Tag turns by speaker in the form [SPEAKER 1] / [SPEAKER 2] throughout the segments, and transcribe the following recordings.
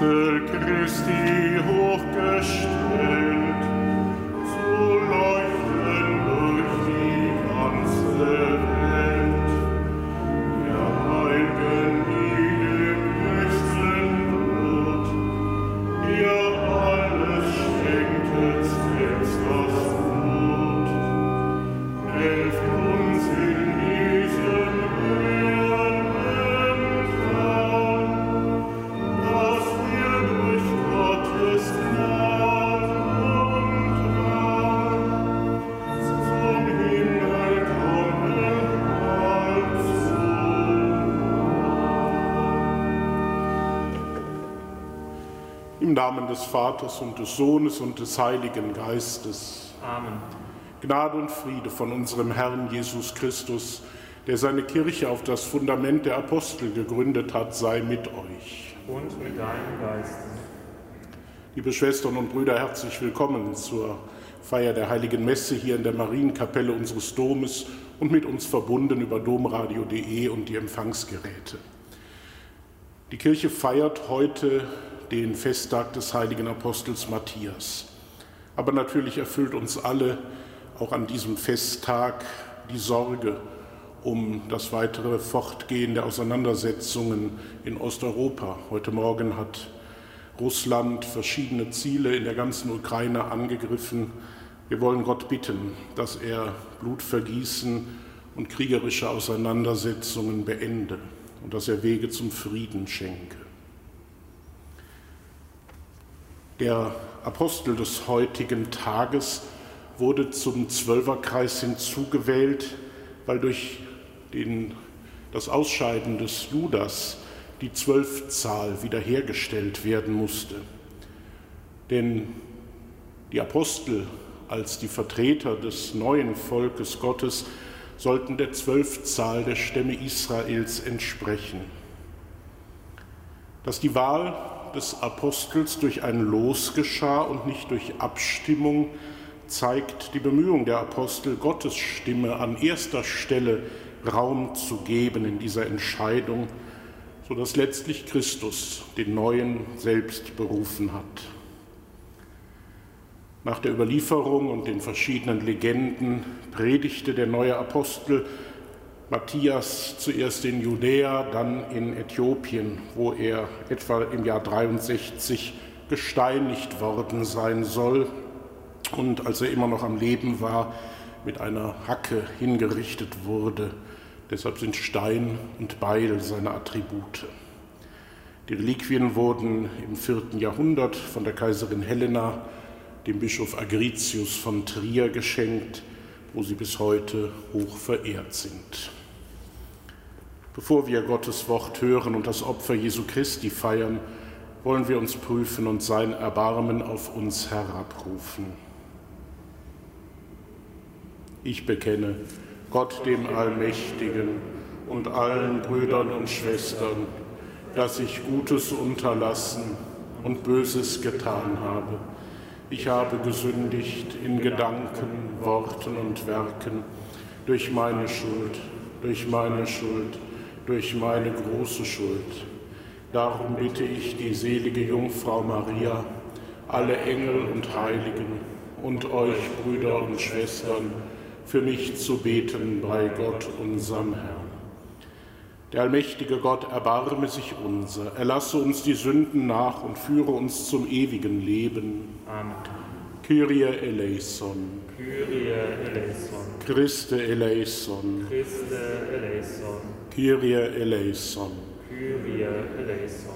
[SPEAKER 1] Apostel Christi hochgestellt, so leuchten durch die ganze Welt. Ihr Heiligen, die im höchsten Not, ihr alles schenktet, selbst das Brot. Helft uns in diesem Höhental, dass wir durch Gottes Gnade und Wahl zum Himmel kommen also. Im Namen des Vaters und des Sohnes und des Heiligen Geistes.
[SPEAKER 2] Amen.
[SPEAKER 1] Gnade und Friede von unserem Herrn Jesus Christus, der seine Kirche auf das Fundament der Apostel gegründet hat, sei mit euch.
[SPEAKER 2] Und mit deinem Geist.
[SPEAKER 1] Liebe Schwestern und Brüder, herzlich willkommen zur Feier der Heiligen Messe hier in der Marienkapelle unseres Domes und mit uns verbunden über domradio.de und die Empfangsgeräte. Die Kirche feiert heute den Festtag des heiligen Apostels Matthias. Aber natürlich erfüllt uns alle auch an diesem Festtag die Sorge um das weitere Fortgehen der Auseinandersetzungen in Osteuropa. Heute Morgen hat Russland verschiedene Ziele in der ganzen Ukraine angegriffen. Wir wollen Gott bitten, dass er Blutvergießen und kriegerische Auseinandersetzungen beende und dass er Wege zum Frieden schenke. Der Apostel des heutigen Tages wurde zum Zwölferkreis hinzugewählt, weil durch das Ausscheiden des Judas die 12-Zahl wiederhergestellt werden musste. Denn die Apostel als die Vertreter des neuen Volkes Gottes sollten der 12-Zahl der Stämme Israels entsprechen. Dass die Wahl des Apostels durch ein Los geschah und nicht durch Abstimmung, zeigt die Bemühung der Apostel, Gottes Stimme an erster Stelle Raum zu geben in dieser Entscheidung, sodass letztlich Christus den Neuen selbst berufen hat. Nach der Überlieferung und den verschiedenen Legenden predigte der neue Apostel Matthias zuerst in Judäa, dann in Äthiopien, wo er etwa im Jahr 63 gesteinigt worden sein soll und als er immer noch am Leben war, mit einer Hacke hingerichtet wurde. Deshalb sind Stein und Beil seine Attribute. Die Reliquien wurden im 4. Jahrhundert von der Kaiserin Helena dem Bischof Agritius von Trier geschenkt, wo sie bis heute hoch verehrt sind. Bevor wir Gottes Wort hören und das Opfer Jesu Christi feiern, wollen wir uns prüfen und sein Erbarmen auf uns herabrufen. Ich bekenne Gott dem Allmächtigen und allen Brüdern und Schwestern, dass ich Gutes unterlassen und Böses getan habe. Ich habe gesündigt in Gedanken, Worten und Werken, durch meine Schuld, durch meine große Schuld. Darum bitte ich die selige Jungfrau Maria, alle Engel und Heiligen und euch, Brüder und Schwestern, für mich zu beten bei Gott, unserem Herrn. Der allmächtige Gott erbarme sich unser, erlasse uns die Sünden nach und führe uns zum ewigen Leben.
[SPEAKER 2] Amen.
[SPEAKER 1] Kyrie eleison.
[SPEAKER 2] Kyrie eleison.
[SPEAKER 1] Christe eleison.
[SPEAKER 2] Christe eleison.
[SPEAKER 1] Kyrie eleison.
[SPEAKER 2] Kyrie eleison.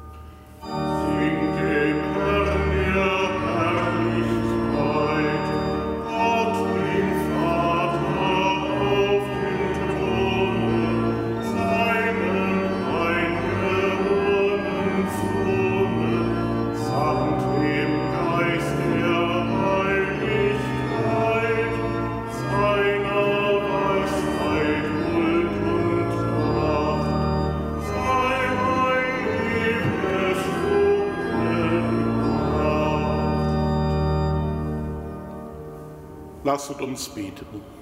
[SPEAKER 1] Singt dem Herrn, ihr Herrlichkeit. Lasset uns beten.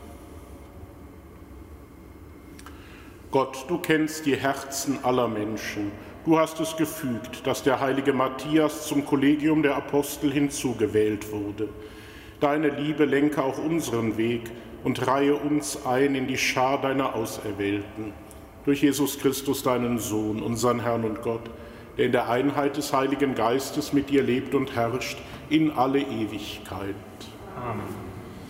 [SPEAKER 1] Gott, du kennst die Herzen aller Menschen. Du hast es gefügt, dass der heilige Matthias zum Kollegium der Apostel hinzugewählt wurde. Deine Liebe lenke auch unseren Weg und reihe uns ein in die Schar deiner Auserwählten. Durch Jesus Christus, deinen Sohn, unseren Herrn und Gott, der in der Einheit des Heiligen Geistes mit dir lebt und herrscht in alle Ewigkeit.
[SPEAKER 2] Amen.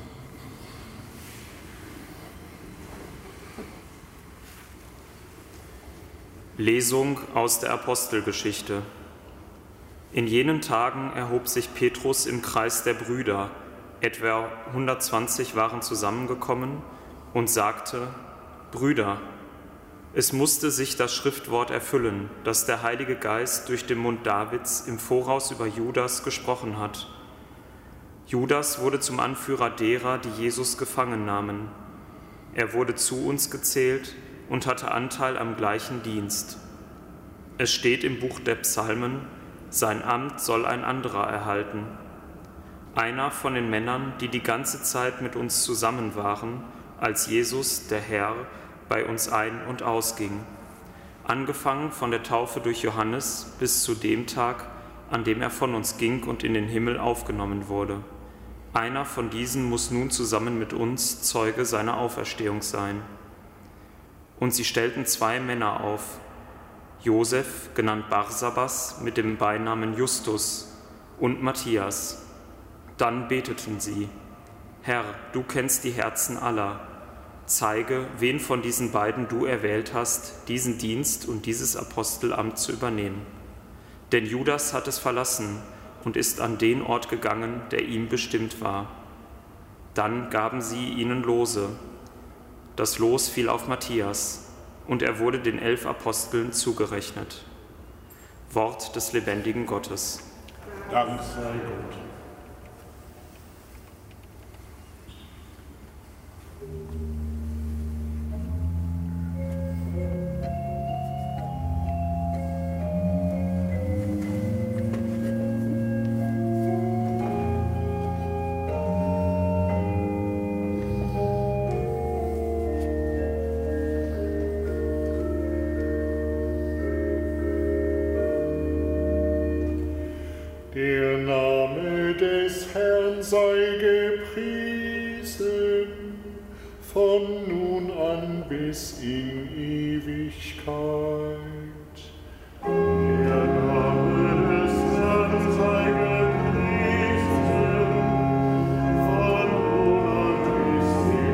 [SPEAKER 3] Lesung aus der Apostelgeschichte. In jenen Tagen erhob sich Petrus im Kreis der Brüder, etwa 120 waren zusammengekommen, und sagte: Brüder, es musste sich das Schriftwort erfüllen, das der Heilige Geist durch den Mund Davids im Voraus über Judas gesprochen hat. Judas wurde zum Anführer derer, die Jesus gefangen nahmen. Er wurde zu uns gezählt und hatte Anteil am gleichen Dienst. Es steht im Buch der Psalmen: Sein Amt soll ein anderer erhalten. Einer von den Männern, die die ganze Zeit mit uns zusammen waren, als Jesus, der Herr, bei uns ein- und ausging. Angefangen von der Taufe durch Johannes bis zu dem Tag, an dem er von uns ging und in den Himmel aufgenommen wurde. Einer von diesen muss nun zusammen mit uns Zeuge seiner Auferstehung sein. Und sie stellten 2 Männer auf: Josef, genannt Barsabas, mit dem Beinamen Justus, und Matthias. Dann beteten sie: Herr, du kennst die Herzen aller. Zeige, wen von diesen beiden du erwählt hast, diesen Dienst und dieses Apostelamt zu übernehmen. Denn Judas hat es verlassen und ist an den Ort gegangen, der ihm bestimmt war. Dann gaben sie ihnen Lose. Das Los fiel auf Matthias, und er wurde den 11 Aposteln zugerechnet. Wort des lebendigen Gottes.
[SPEAKER 1] Dank sei Gott.
[SPEAKER 4] Der Name des Herrn sei gepriesen, von nun an bis in Ewigkeit. Der Name des Herrn sei gepriesen, von nun an bis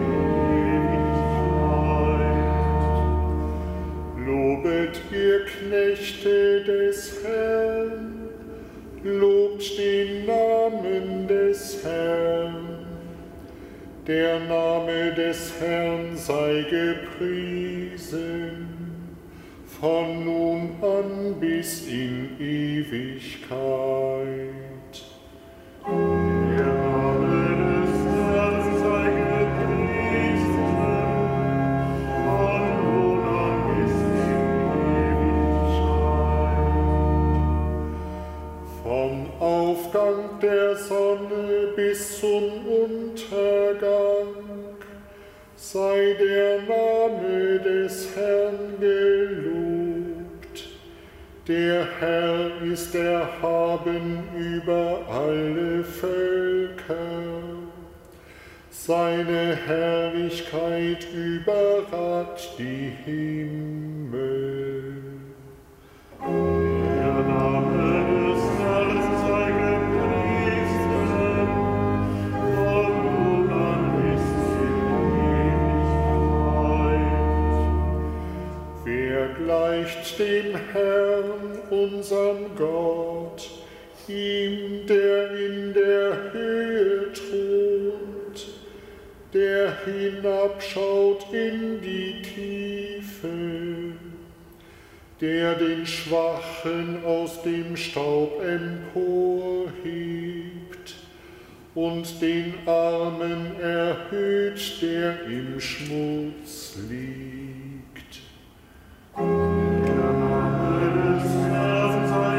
[SPEAKER 4] in Ewigkeit. Lobet ihr Knechte des Herrn, lobt den Namen des Herrn. Der Name des Herrn sei gepriesen, von nun an bis in Ewigkeit. Der Name des Herrn sei gepriesen, von nun an bis in Ewigkeit. Vom Aufgang der Sonne bis zum Untergang sei der Name des Herrn gelobt. Der Herr ist erhaben über alle Völker. Seine Herrlichkeit überragt die Himmel. Der Name des Herrn sei gepriesen, von nun an bis in Ewigkeit. Wer gleicht dem Herrn, unserem Gott, ihm, der in der Höhe thront, der hinabschaut in die Tiefe, der den Schwachen aus dem Staub emporhebt und den Armen erhöht, der im Schmutz liegt. Der Name des Herrn sei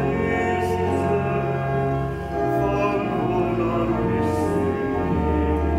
[SPEAKER 4] gepriesen, von nun an bis in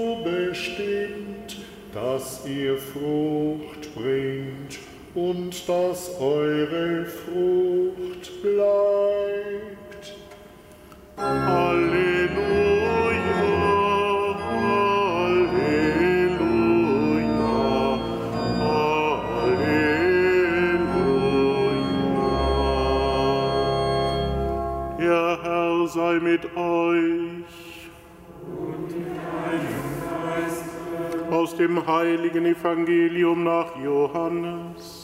[SPEAKER 4] so bestimmt, dass ihr Frucht bringt und dass eure Frucht bleibt. Halleluja, Halleluja, Halleluja. Der Herr sei mit euch.
[SPEAKER 2] Und mit deinem Geist.
[SPEAKER 4] Aus dem heiligen Evangelium nach Johannes.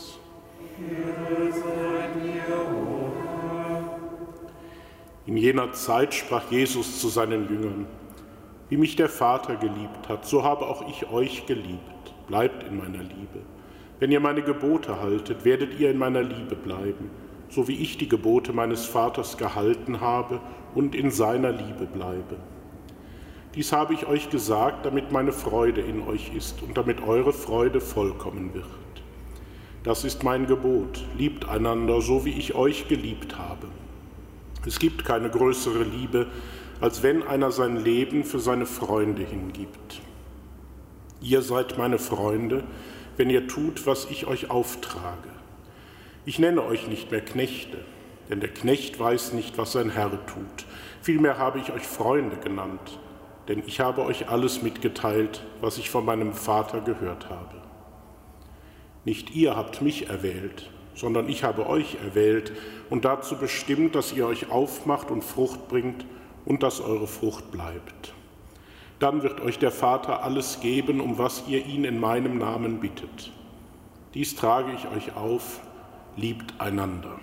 [SPEAKER 4] In jener Zeit sprach Jesus zu seinen Jüngern: Wie mich der Vater geliebt hat, so habe auch ich euch geliebt. Bleibt in meiner Liebe. Wenn ihr meine Gebote haltet, werdet ihr in meiner Liebe bleiben, so wie ich die Gebote meines Vaters gehalten habe und in seiner Liebe bleibe. Dies habe ich euch gesagt, damit meine Freude in euch ist und damit eure Freude vollkommen wird. Das ist mein Gebot: Liebt einander, so wie ich euch geliebt habe. Es gibt keine größere Liebe, als wenn einer sein Leben für seine Freunde hingibt. Ihr seid meine Freunde, wenn ihr tut, was ich euch auftrage. Ich nenne euch nicht mehr Knechte, denn der Knecht weiß nicht, was sein Herr tut. Vielmehr habe ich euch Freunde genannt, denn ich habe euch alles mitgeteilt, was ich von meinem Vater gehört habe. Nicht ihr habt mich erwählt, sondern ich habe euch erwählt und dazu bestimmt, dass ihr euch aufmacht und Frucht bringt und dass eure Frucht bleibt. Dann wird euch der Vater alles geben, um was ihr ihn in meinem Namen bittet. Dies trage ich euch auf: Liebt einander.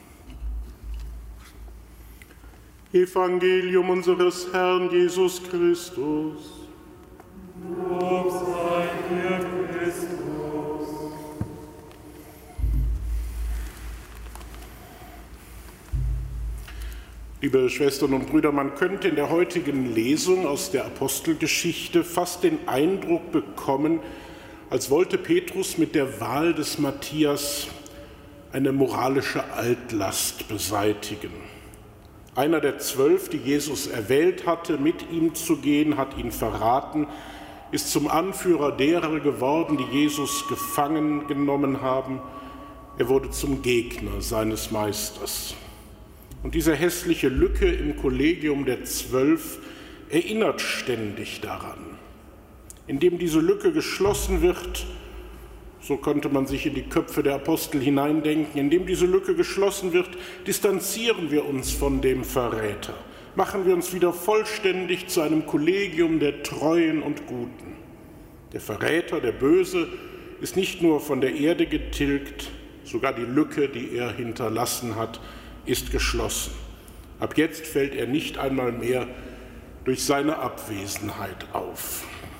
[SPEAKER 4] Evangelium unseres Herrn Jesus Christus.
[SPEAKER 2] Lob sei dir, Christus.
[SPEAKER 1] Liebe Schwestern und Brüder, man könnte in der heutigen Lesung aus der Apostelgeschichte fast den Eindruck bekommen, als wollte Petrus mit der Wahl des Matthias eine moralische Altlast beseitigen. Einer der 12, die Jesus erwählt hatte, mit ihm zu gehen, hat ihn verraten, ist zum Anführer derer geworden, die Jesus gefangen genommen haben. Er wurde zum Gegner seines Meisters. Und diese hässliche Lücke im Kollegium der 12 erinnert ständig daran. Indem diese Lücke geschlossen wird, so könnte man sich in die Köpfe der Apostel hineindenken, indem diese Lücke geschlossen wird, distanzieren wir uns von dem Verräter, machen wir uns wieder vollständig zu einem Kollegium der Treuen und Guten. Der Verräter, der Böse, ist nicht nur von der Erde getilgt, sogar die Lücke, die er hinterlassen hat, ist geschlossen. Ab jetzt fällt er nicht einmal mehr durch seine Abwesenheit auf.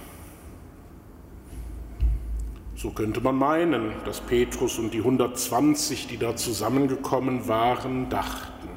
[SPEAKER 1] So könnte man meinen, dass Petrus und die 120, die da zusammengekommen waren, dachten.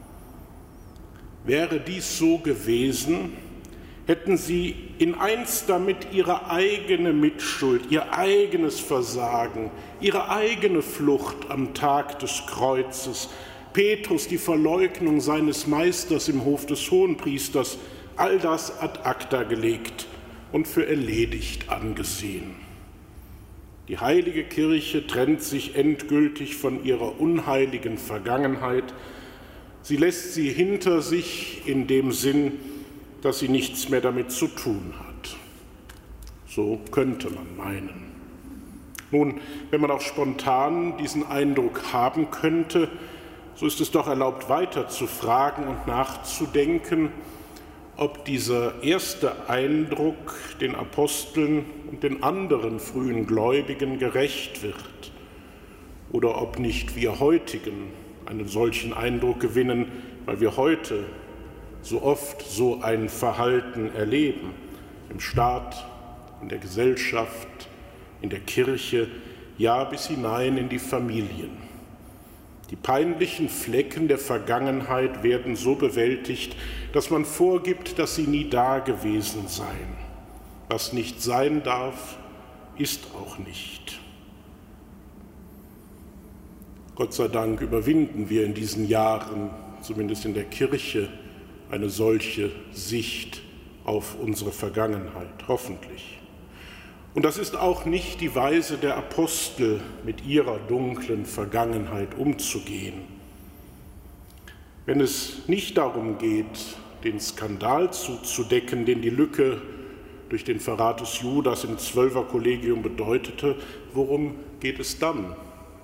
[SPEAKER 1] Wäre dies so gewesen, hätten sie in eins damit ihre eigene Mitschuld, ihr eigenes Versagen, ihre eigene Flucht am Tag des Kreuzes, Petrus die Verleugnung seines Meisters im Hof des Hohenpriesters, all das ad acta gelegt und für erledigt angesehen. Die heilige Kirche trennt sich endgültig von ihrer unheiligen Vergangenheit. Sie lässt sie hinter sich in dem Sinn, dass sie nichts mehr damit zu tun hat. So könnte man meinen. Nun, wenn man auch spontan diesen Eindruck haben könnte, so ist es doch erlaubt, weiter zu fragen und nachzudenken, ob dieser erste Eindruck den Aposteln und den anderen frühen Gläubigen gerecht wird oder ob nicht wir heutigen einen solchen Eindruck gewinnen, weil wir heute so oft so ein Verhalten erleben, im Staat, in der Gesellschaft, in der Kirche, ja bis hinein in die Familien. Die peinlichen Flecken der Vergangenheit werden so bewältigt, dass man vorgibt, dass sie nie da gewesen seien. Was nicht sein darf, ist auch nicht. Gott sei Dank überwinden wir in diesen Jahren, zumindest in der Kirche, eine solche Sicht auf unsere Vergangenheit, hoffentlich. Und das ist auch nicht die Weise der Apostel, mit ihrer dunklen Vergangenheit umzugehen. Wenn es nicht darum geht, den Skandal zuzudecken, den die Lücke durch den Verrat des Judas im Zwölferkollegium bedeutete, worum geht es dann?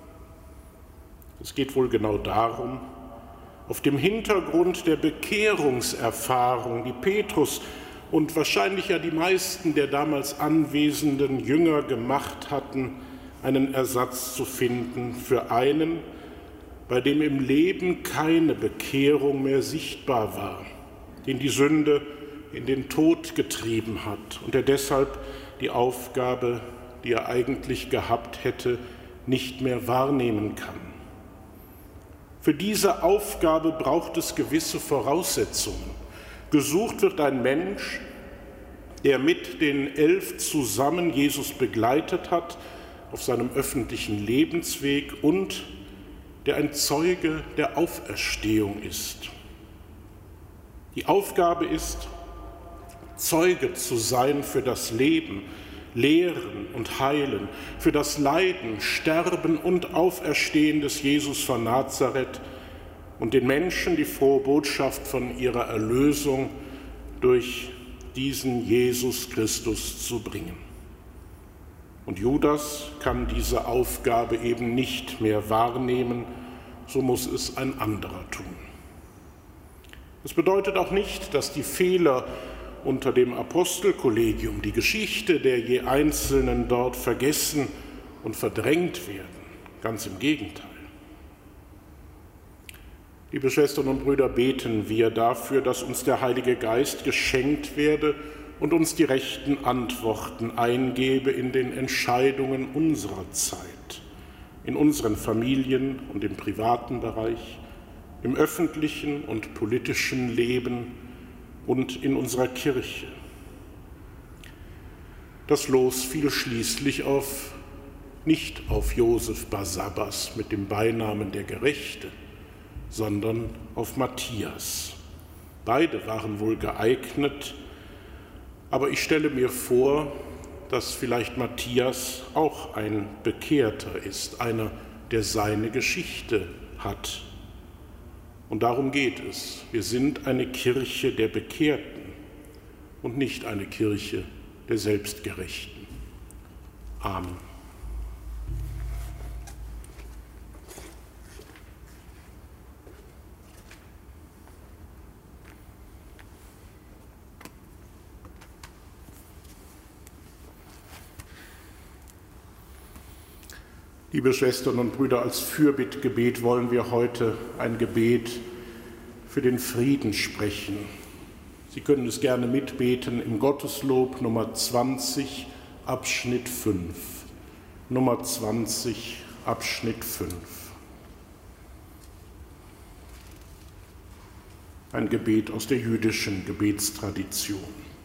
[SPEAKER 1] Es geht wohl genau darum, auf dem Hintergrund der Bekehrungserfahrung, die Petrus und wahrscheinlich ja die meisten der damals anwesenden Jünger gemacht hatten, einen Ersatz zu finden für einen, bei dem im Leben keine Bekehrung mehr sichtbar war, den die Sünde in den Tod getrieben hat und der deshalb die Aufgabe, die er eigentlich gehabt hätte, nicht mehr wahrnehmen kann. Für diese Aufgabe braucht es gewisse Voraussetzungen. Gesucht wird ein Mensch, der mit den 11 zusammen Jesus begleitet hat auf seinem öffentlichen Lebensweg und der ein Zeuge der Auferstehung ist. Die Aufgabe ist, Zeuge zu sein für das Leben, Lehren und Heilen, für das Leiden, Sterben und Auferstehen des Jesus von Nazareth und den Menschen die frohe Botschaft von ihrer Erlösung durch diesen Jesus Christus zu bringen. Und Judas kann diese Aufgabe eben nicht mehr wahrnehmen, so muss es ein anderer tun. Das bedeutet auch nicht, dass die Fehler unter dem Apostelkollegium, die Geschichte der je Einzelnen dort vergessen und verdrängt werden. Ganz im Gegenteil. Liebe Schwestern und Brüder, beten wir dafür, dass uns der Heilige Geist geschenkt werde und uns die rechten Antworten eingebe in den Entscheidungen unserer Zeit, in unseren Familien und im privaten Bereich, im öffentlichen und politischen Leben und in unserer Kirche. Das Los fiel schließlich nicht auf Josef Barsabbas mit dem Beinamen der Gerechte, sondern auf Matthias. Beide waren wohl geeignet, aber ich stelle mir vor, dass vielleicht Matthias auch ein Bekehrter ist, einer, der seine Geschichte hat. Und darum geht es. Wir sind eine Kirche der Bekehrten und nicht eine Kirche der Selbstgerechten. Amen. Liebe Schwestern und Brüder, als Fürbittgebet wollen wir heute ein Gebet für den Frieden sprechen. Sie können es gerne mitbeten im Gotteslob Nummer 20, Abschnitt 5. Nummer 20, Abschnitt 5. Ein Gebet aus der jüdischen Gebetstradition.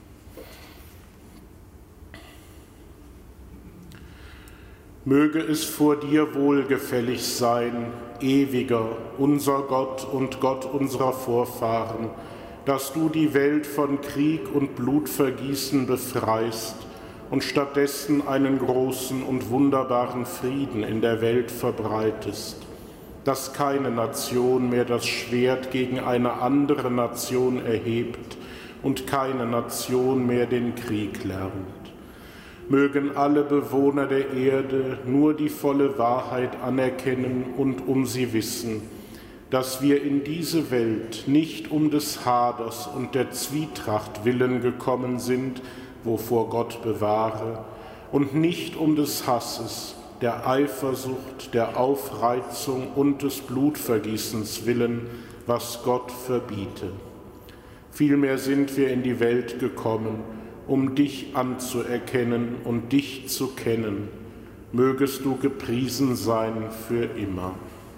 [SPEAKER 1] Möge es vor dir wohlgefällig sein, ewiger, unser Gott und Gott unserer Vorfahren, dass du die Welt von Krieg und Blutvergießen befreist und stattdessen einen großen und wunderbaren Frieden in der Welt verbreitest, dass keine Nation mehr das Schwert gegen eine andere Nation erhebt und keine Nation mehr den Krieg lernt. Mögen alle Bewohner der Erde nur die volle Wahrheit anerkennen und um sie wissen, dass wir in diese Welt nicht um des Haders und der Zwietracht willen gekommen sind, wovor Gott bewahre, und nicht um des Hasses, der Eifersucht, der Aufreizung und des Blutvergießens willen, was Gott verbiete. Vielmehr sind wir in die Welt gekommen, um dich anzuerkennen und dich zu kennen. Mögest du gepriesen sein für immer.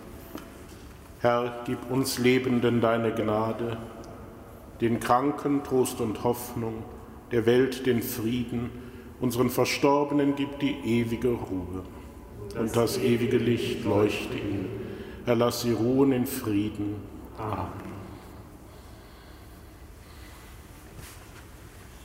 [SPEAKER 1] Herr, gib uns Lebenden deine Gnade, den Kranken Trost und Hoffnung, der Welt den Frieden, unseren Verstorbenen gib die ewige Ruhe. Und das ewige Licht leuchte ihnen. Herr, lass sie ruhen in Frieden. Amen.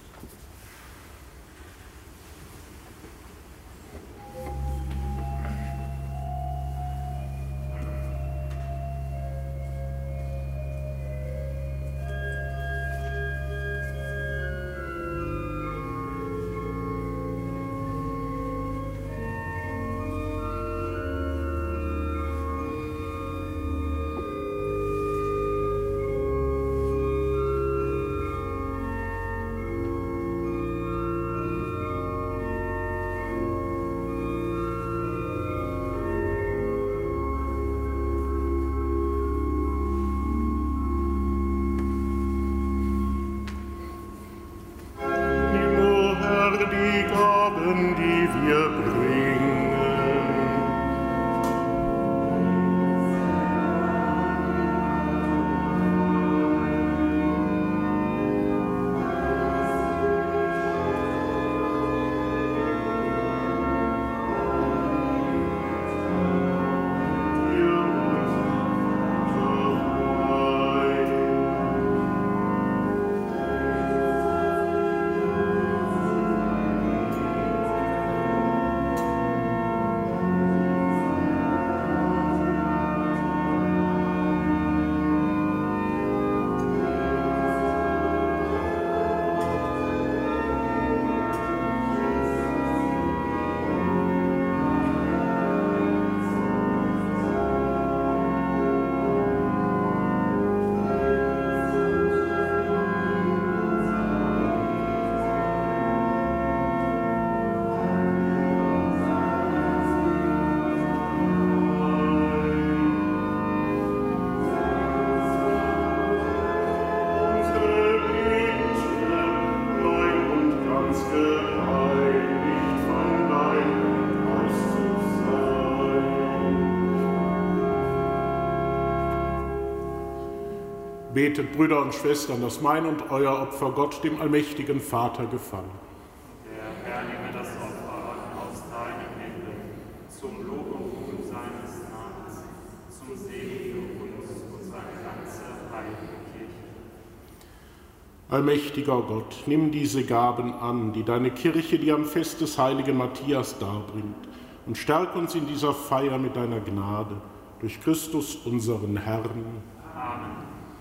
[SPEAKER 1] Betet, Brüder und Schwestern, dass mein und euer Opfer Gott, dem allmächtigen Vater, gefallen.
[SPEAKER 3] Der Herr nehme das Opfer aus deinen Händen, zum Lob und Ruhm seines Namens, zum Segen für uns und seine ganze heilige Kirche.
[SPEAKER 1] Allmächtiger Gott, nimm diese Gaben an, die deine Kirche dir am Fest des heiligen Matthias darbringt, und stärk uns in dieser Feier mit deiner Gnade, durch Christus unseren Herrn.
[SPEAKER 3] Amen.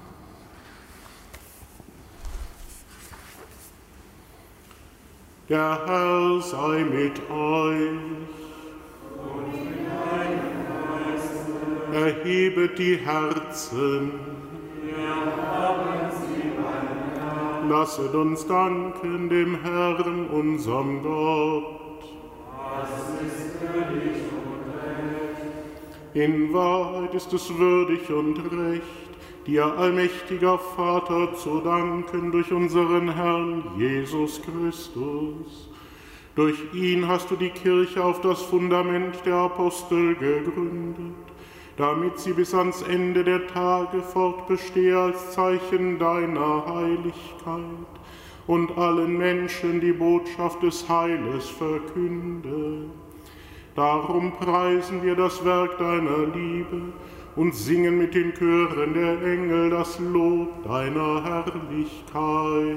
[SPEAKER 1] Der Herr sei mit euch.
[SPEAKER 2] Und mit deinem Geiste.
[SPEAKER 1] Erhebet die Herzen.
[SPEAKER 2] Wir haben sie beim Herrn.
[SPEAKER 1] Lasset uns danken dem Herrn, unserem Gott.
[SPEAKER 2] Das ist würdig und recht.
[SPEAKER 1] In Wahrheit ist es würdig und recht, dir, allmächtiger Vater, zu danken durch unseren Herrn Jesus Christus. Durch ihn hast du die Kirche auf das Fundament der Apostel gegründet, damit sie bis ans Ende der Tage fortbestehe als Zeichen deiner Heiligkeit und allen Menschen die Botschaft des Heiles verkünde. Darum preisen wir das Werk deiner Liebe und singen mit den Chören der Engel das Lob deiner Herrlichkeit.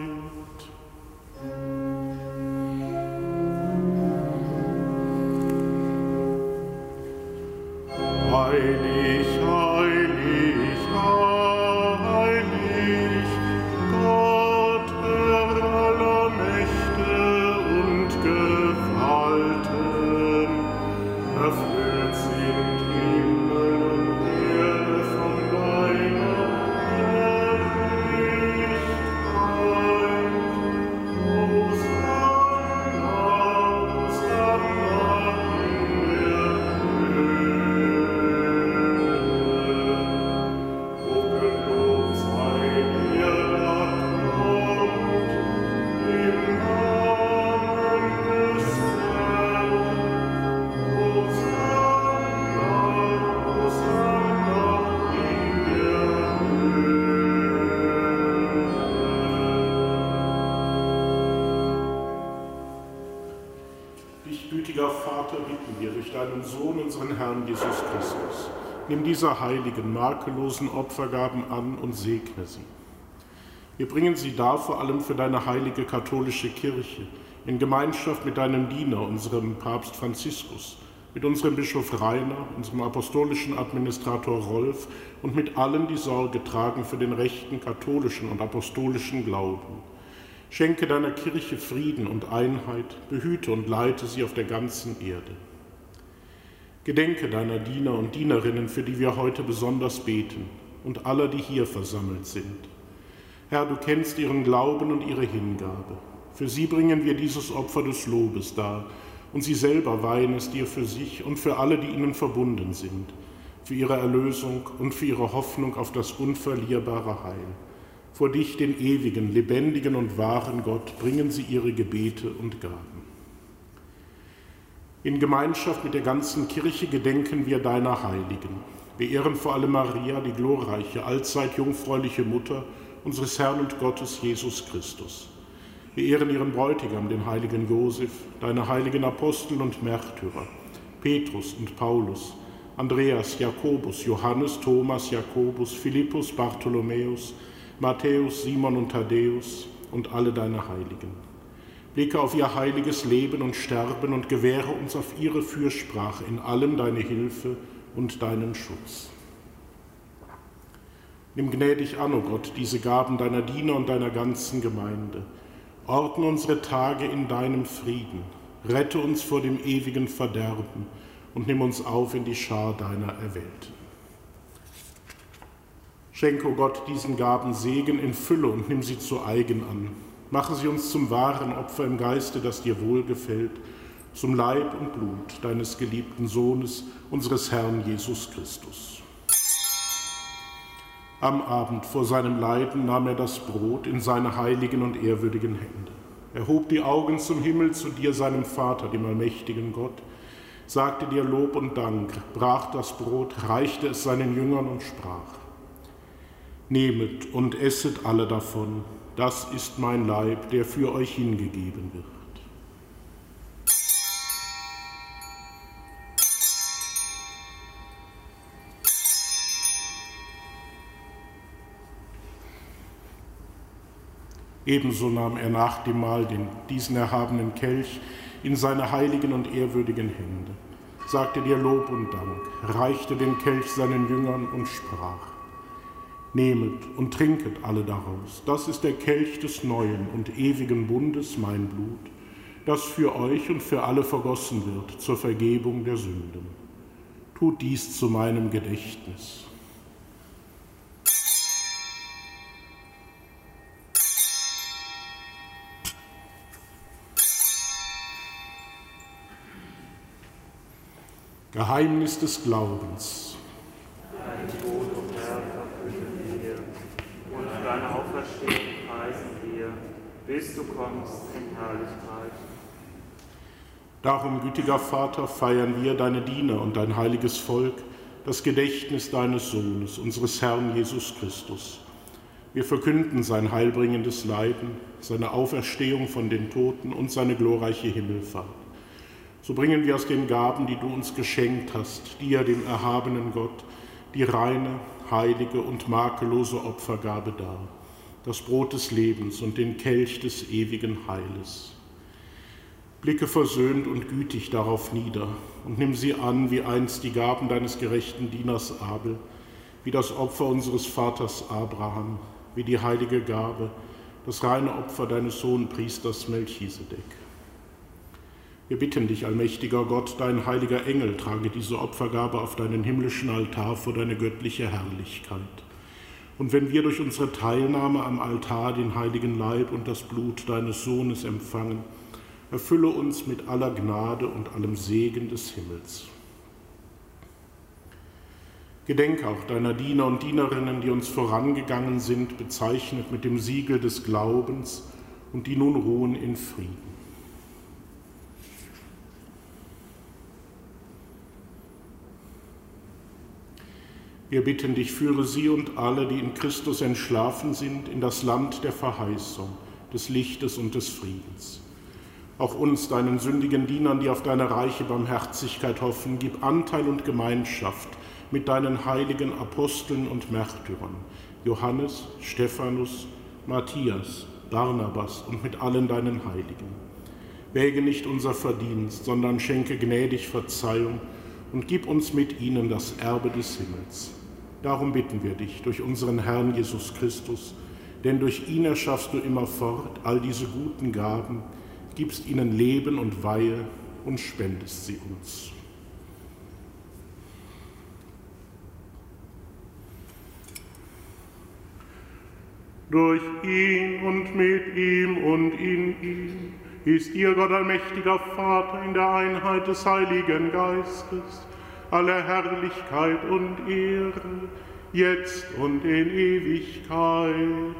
[SPEAKER 1] Heilig, heilig, heilig, Gott, Herr aller Mächte und Gewalten, erfüllt sind Himmel und Erde von deiner Herrlichkeit. Hosanna, Hosanna in der Hochgelobt sei der, da kommt, im Namen des Herrn. Hosanna, Hosanna in der Dich, gütiger Vater, bitten wir durch deinen Sohn, unseren Herrn Jesus Christus. Nimm diese heiligen, makellosen Opfergaben an und segne sie. Wir bringen sie dar vor allem für deine heilige katholische Kirche, in Gemeinschaft mit deinem Diener, unserem Papst Franziskus, mit unserem Bischof Rainer, unserem apostolischen Administrator Rolf und mit allen, die Sorge tragen für den rechten katholischen und apostolischen Glauben. Schenke deiner Kirche Frieden und Einheit, behüte und leite sie auf der ganzen Erde. Gedenke deiner Diener und Dienerinnen, für die wir heute besonders beten, und aller, die hier versammelt sind. Herr, du kennst ihren Glauben und ihre Hingabe. Für sie bringen wir dieses Opfer des Lobes dar, und sie selber weihen es dir für sich und für alle, die ihnen verbunden sind, für ihre Erlösung und für ihre Hoffnung auf das unverlierbare Heil. Vor dich, den ewigen, lebendigen und wahren Gott, bringen sie ihre Gebete und Gaben. In Gemeinschaft mit der ganzen Kirche gedenken wir deiner Heiligen. Wir ehren vor allem Maria, die glorreiche, allzeit jungfräuliche Mutter unseres Herrn und Gottes Jesus Christus. Wir ehren ihren Bräutigam, den heiligen Josef, deine heiligen Apostel und Märtyrer, Petrus und Paulus, Andreas, Jakobus, Johannes, Thomas, Jakobus, Philippus, Bartholomäus, Matthäus, Simon und Thaddäus und alle deine Heiligen. Blicke auf ihr heiliges Leben und Sterben und gewähre uns auf ihre Fürsprache in allem deine Hilfe und deinen Schutz. Nimm gnädig an, o Gott, diese Gaben deiner Diener und deiner ganzen Gemeinde. Ordne unsere Tage in deinem Frieden. Rette uns vor dem ewigen Verderben und nimm uns auf in die Schar deiner Erwählten. Schenke, o Gott, diesen Gaben Segen in Fülle und nimm sie zu eigen an. Mache sie uns zum wahren Opfer im Geiste, das dir wohlgefällt, zum Leib und Blut deines geliebten Sohnes, unseres Herrn Jesus Christus. Am Abend vor seinem Leiden nahm er das Brot in seine heiligen und ehrwürdigen Hände. Er hob die Augen zum Himmel zu dir, seinem Vater, dem allmächtigen Gott, sagte dir Lob und Dank, brach das Brot, reichte es seinen Jüngern und sprach: Nehmet und esset alle davon, das ist mein Leib, der für euch hingegeben wird. Ebenso nahm er nach dem Mahl diesen erhabenen Kelch in seine heiligen und ehrwürdigen Hände, sagte dir Lob und Dank, reichte den Kelch seinen Jüngern und sprach: Nehmet und trinket alle daraus, das ist der Kelch des neuen und ewigen Bundes, mein Blut, das für euch und für alle vergossen wird zur Vergebung der Sünden. Tut dies zu meinem Gedächtnis. Geheimnis des Glaubens.
[SPEAKER 3] Dein Tod, o Herr, verkünden wir, und deine Auferstehung preisen wir, bis du kommst in Herrlichkeit.
[SPEAKER 1] Darum, gütiger Vater, feiern wir, deine Diener und dein heiliges Volk, das Gedächtnis deines Sohnes, unseres Herrn Jesus Christus. Wir verkünden sein heilbringendes Leiden, seine Auferstehung von den Toten und seine glorreiche Himmelfahrt. So bringen wir aus den Gaben, die du uns geschenkt hast, dir, dem erhabenen Gott, die reine, heilige und makellose Opfergabe dar, das Brot des Lebens und den Kelch des ewigen Heiles. Blicke versöhnt und gütig darauf nieder und nimm sie an, wie einst die Gaben deines gerechten Dieners Abel, wie das Opfer unseres Vaters Abraham, wie die heilige Gabe, das reine Opfer deines Hohenpriesters Melchisedek. Wir bitten dich, allmächtiger Gott, dein heiliger Engel trage diese Opfergabe auf deinen himmlischen Altar vor deine göttliche Herrlichkeit. Und wenn wir durch unsere Teilnahme am Altar den heiligen Leib und das Blut deines Sohnes empfangen, erfülle uns mit aller Gnade und allem Segen des Himmels. Gedenke auch deiner Diener und Dienerinnen, die uns vorangegangen sind, bezeichnet mit dem Siegel des Glaubens und die nun ruhen in Frieden. Wir bitten dich, führe sie und alle, die in Christus entschlafen sind, in das Land der Verheißung, des Lichtes und des Friedens. Auch uns, deinen sündigen Dienern, die auf deine reiche Barmherzigkeit hoffen, gib Anteil und Gemeinschaft mit deinen heiligen Aposteln und Märtyrern, Johannes, Stephanus, Matthias, Barnabas und mit allen deinen Heiligen. Wäge nicht unser Verdienst, sondern schenke gnädig Verzeihung und gib uns mit ihnen das Erbe des Himmels. Darum bitten wir dich durch unseren Herrn Jesus Christus, denn durch ihn erschaffst du immerfort all diese guten Gaben, gibst ihnen Leben und Weihe und spendest sie uns.
[SPEAKER 4] Durch ihn und mit ihm und in ihm ist dir, Gott allmächtiger Vater, in der Einheit des Heiligen Geistes, alle Herrlichkeit und Ehre, jetzt und in Ewigkeit.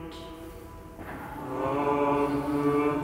[SPEAKER 2] Amen.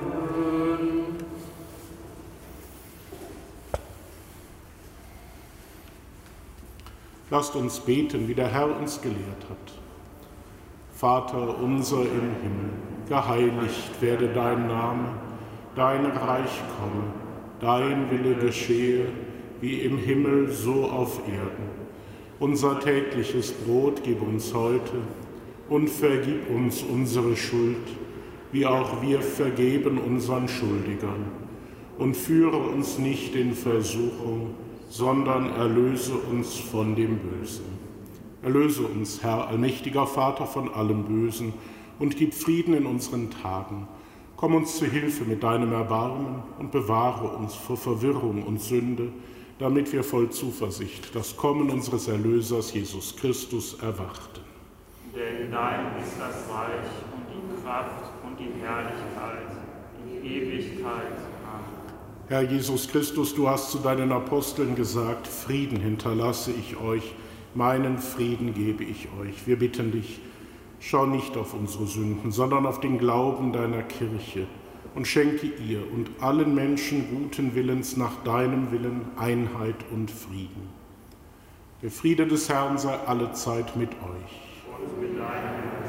[SPEAKER 1] Lasst uns beten, wie der Herr uns gelehrt hat. Vater unser im Himmel, geheiligt werde dein Name, dein Reich komme, dein Wille geschehe, wie im Himmel, so auf Erden. Unser tägliches Brot gib uns heute und vergib uns unsere Schuld, wie auch wir vergeben unseren Schuldigern. Und führe uns nicht in Versuchung, sondern erlöse uns von dem Bösen. Erlöse uns, Herr, allmächtiger Vater, von allem Bösen und gib Frieden in unseren Tagen. Komm uns zu Hilfe mit deinem Erbarmen und bewahre uns vor Verwirrung und Sünde, damit wir voll Zuversicht das Kommen unseres Erlösers Jesus Christus erwarten.
[SPEAKER 3] Denn dein ist das Reich und die Kraft und die Herrlichkeit in Ewigkeit. Amen.
[SPEAKER 1] Herr Jesus Christus, du hast zu deinen Aposteln gesagt, Frieden hinterlasse ich euch, meinen Frieden gebe ich euch. Wir bitten dich, schau nicht auf unsere Sünden, sondern auf den Glauben deiner Kirche und schenke ihr und allen Menschen guten Willens nach deinem Willen Einheit und Frieden. Der Friede des Herrn sei allezeit mit euch.
[SPEAKER 3] Und mit deinem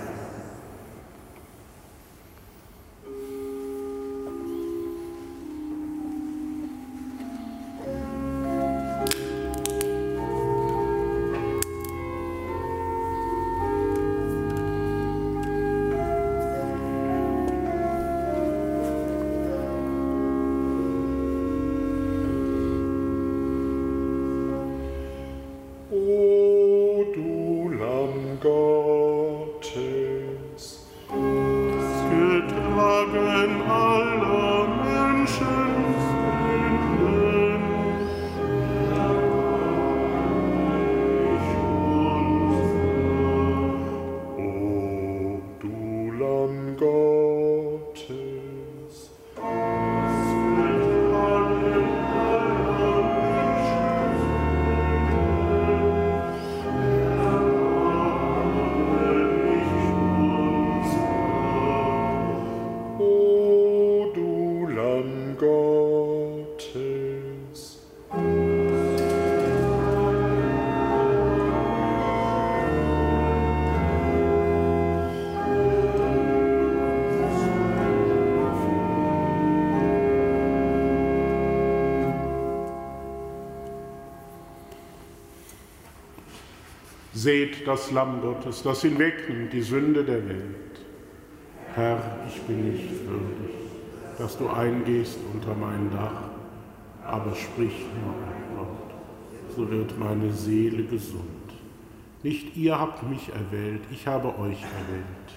[SPEAKER 1] Seht das Lamm Gottes, das hinwegnimmt die Sünde der Welt. Herr, ich bin nicht würdig, dass du eingehst unter mein Dach, aber sprich nur ein Wort, so wird meine Seele gesund. Nicht ihr habt mich erwählt, ich habe euch erwählt.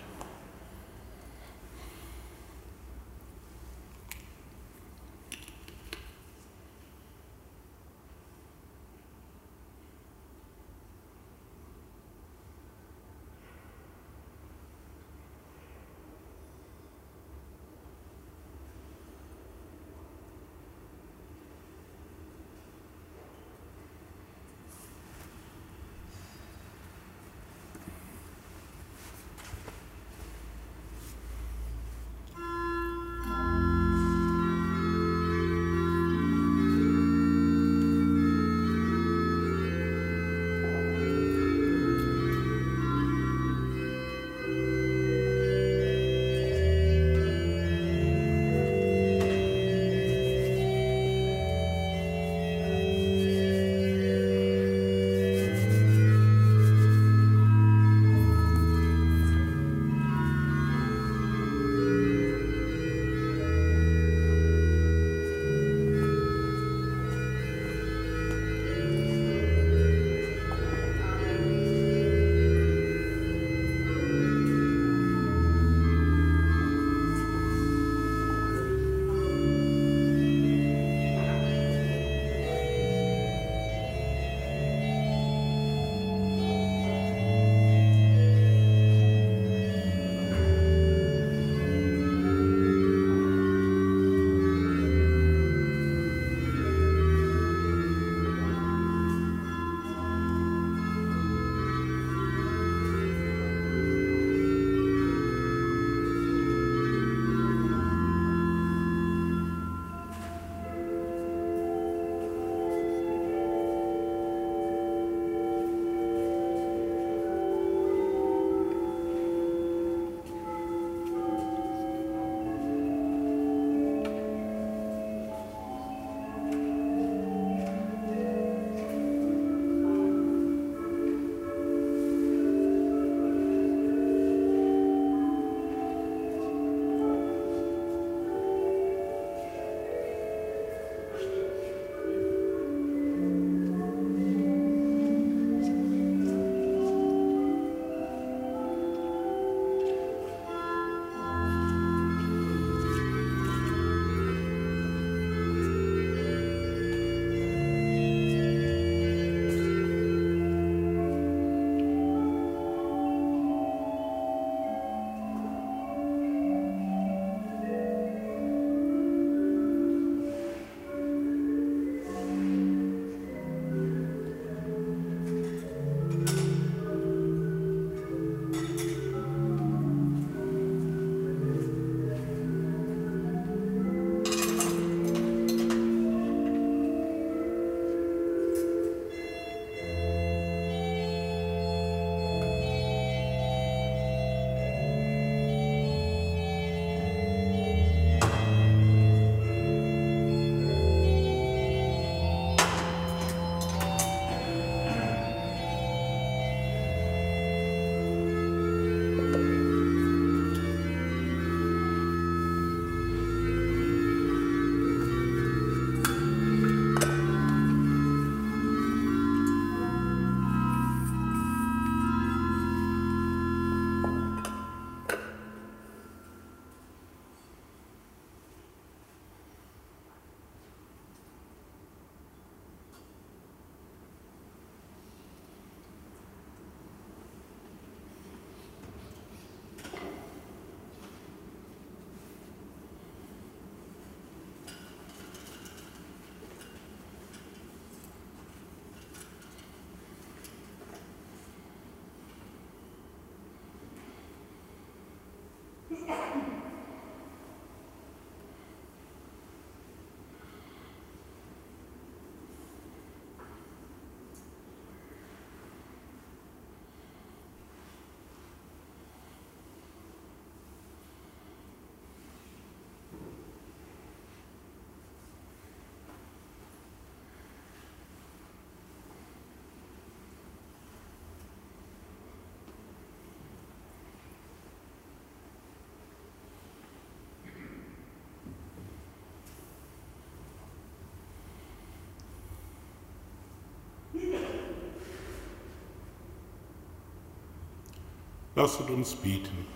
[SPEAKER 1] Lasset uns beten.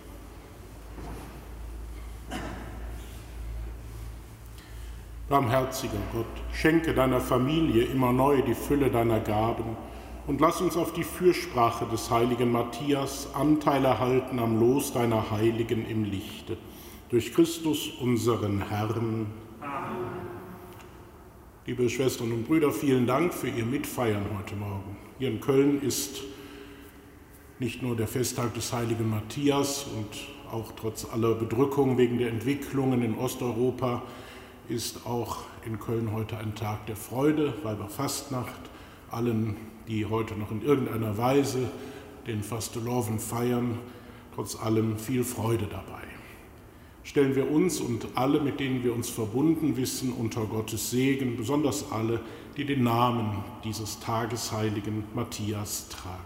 [SPEAKER 1] Barmherziger Gott, schenke deiner Familie immer neu die Fülle deiner Gaben und lass uns auf die Fürsprache des heiligen Matthias Anteil erhalten am Los deiner Heiligen im Lichte. Durch Christus, unseren Herrn. Amen. Liebe Schwestern und Brüder, vielen Dank für Ihr Mitfeiern heute Morgen. Hier in Köln ist nicht nur der Festtag des heiligen Matthias und auch trotz aller Bedrückung wegen der Entwicklungen in Osteuropa ist auch in Köln heute ein Tag der Freude, Weiberfastnacht. Allen, die heute noch in irgendeiner Weise den Fasteloven feiern, trotz allem viel Freude dabei. Stellen wir uns und alle, mit denen wir uns verbunden wissen, unter Gottes Segen, besonders alle, die den Namen dieses Tagesheiligen Matthias tragen.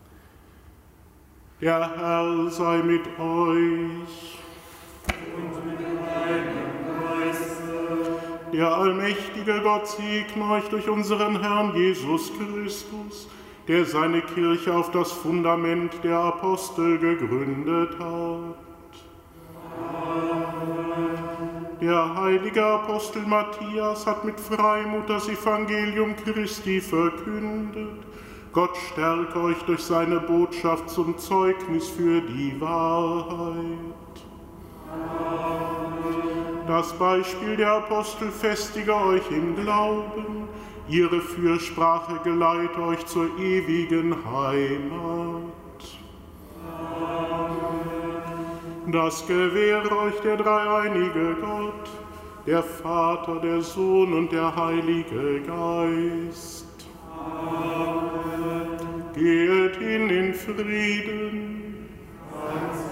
[SPEAKER 1] Der Herr sei mit euch.
[SPEAKER 2] Und mit deinem Geiste.
[SPEAKER 1] Der allmächtige Gott segne euch durch unseren Herrn Jesus Christus, der seine Kirche auf das Fundament der Apostel gegründet hat. Der heilige Apostel Matthias hat mit Freimut das Evangelium Christi verkündet. Gott stärke euch durch seine Botschaft zum Zeugnis für die Wahrheit. Das Beispiel der Apostel festige euch im Glauben. Ihre Fürsprache geleite euch zur ewigen Heimat. Das gewähre euch der dreieinige Gott, der Vater, der Sohn und der Heilige Geist. Amen. Geht hin in Frieden.
[SPEAKER 2] Amen.